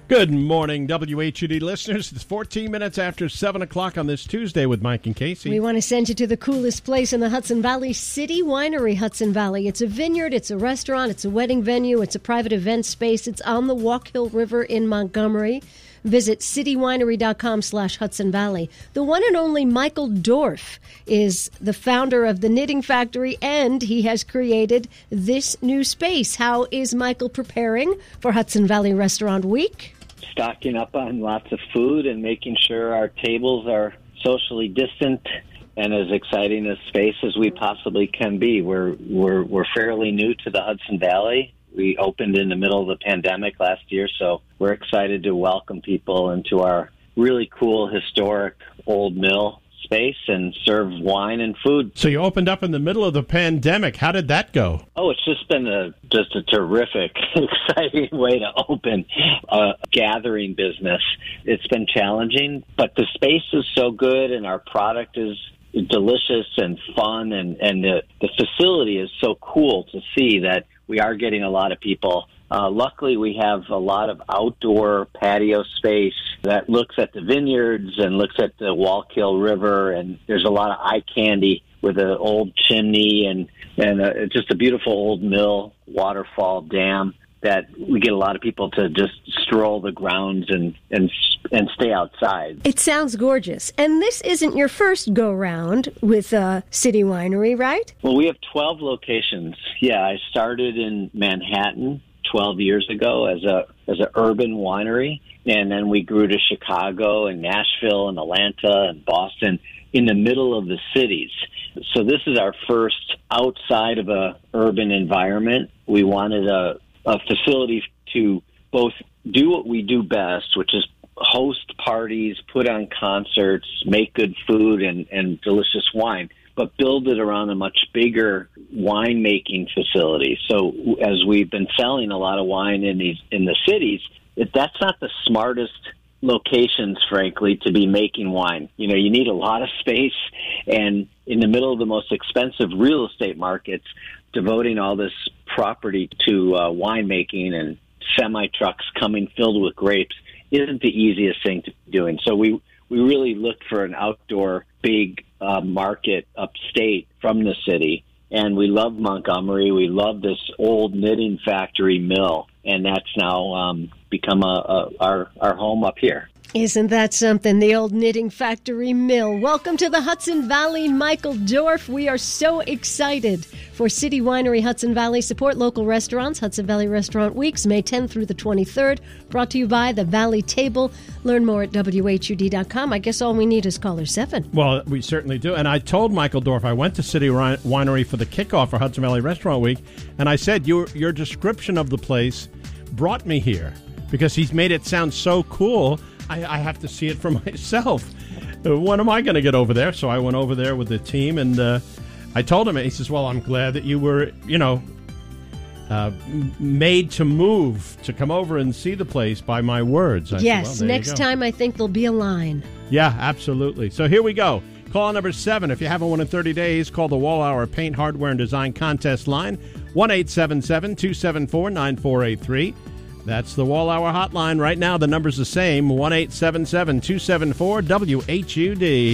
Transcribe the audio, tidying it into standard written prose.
Good morning, WHUD listeners. It's 14 minutes after 7 o'clock on this Tuesday with Mike and Casey. We want to send you to the coolest place in the Hudson Valley, City Winery, Hudson Valley. It's a vineyard, it's a restaurant, it's a wedding venue, it's a private event space. It's on the Walk-Hill River in Montgomery. Visit citywinery.com/Hudson Valley. The one and only Michael Dorf is the founder of the Knitting Factory, and he has created this new space. How is Michael preparing for Hudson Valley Restaurant Week? Stocking up on lots of food and making sure our tables are socially distant and as exciting a space as we possibly can be. We're fairly new to the Hudson Valley. We opened in the middle of the pandemic last year, so we're excited to welcome people into our really cool, historic old mill space and serve wine and food. So you opened up in the middle of the pandemic. How did that go? Oh, it's just been a terrific, exciting way to open a gathering business. It's been challenging, but the space is so good and our product is delicious and fun, and the facility is so cool to see that we are getting a lot of people. Luckily, we have a lot of outdoor patio space that looks at the vineyards and looks at the Walk-Hill River, and there's a lot of eye candy with an old chimney and just a beautiful old mill, waterfall, dam, that we get a lot of people to just stroll the grounds and stay outside. It sounds gorgeous. And this isn't your first go-round with City Winery, right? Well, we have 12 locations. Yeah, I started in Manhattan 12 years ago as an urban winery, and then we grew to Chicago and Nashville and Atlanta and Boston in the middle of the cities. So this is our first outside of a urban environment. We wanted a facility to both do what we do best, which is host parties, put on concerts, make good food and delicious wine, but build it around a much bigger winemaking facility. So as we've been selling a lot of wine in the cities, that's not the smartest locations, frankly, to be making wine. You know, you need a lot of space, and in the middle of the most expensive real estate markets, devoting all this property to winemaking and semi-trucks coming filled with grapes isn't the easiest thing to be doing. So we really looked for an outdoor big market upstate from the city. And we love Montgomery. We love this old knitting factory mill. And that's now become our home up here. Isn't that something, the old knitting factory mill? Welcome to the Hudson Valley, Michael Dorf. We are so excited for City Winery Hudson Valley. Support local restaurants. Hudson Valley Restaurant Weeks, May 10th through the 23rd. Brought to you by the Valley Table. Learn more at WHUD.com. I guess all we need is caller 7. Well, we certainly do. And I told Michael Dorf, I went to City Winery for the kickoff for Hudson Valley Restaurant Week, and I said, your description of the place brought me here because he's made it sound so cool. I have to see it for myself. When am I going to get over there? So I went over there with the team, and I told him, and he says, well, I'm glad that you were, made to move, to come over and see the place by my words. Yes, next time I think there'll be a line. Yeah, absolutely. So here we go. Call number 7. If you haven't won in 30 days, call the Wall Hour Paint, Hardware, and Design Contest line, 1-877-274-9483. That's the Wall Hour hotline. Right now, the number's the same, 1-877-274-WHUD.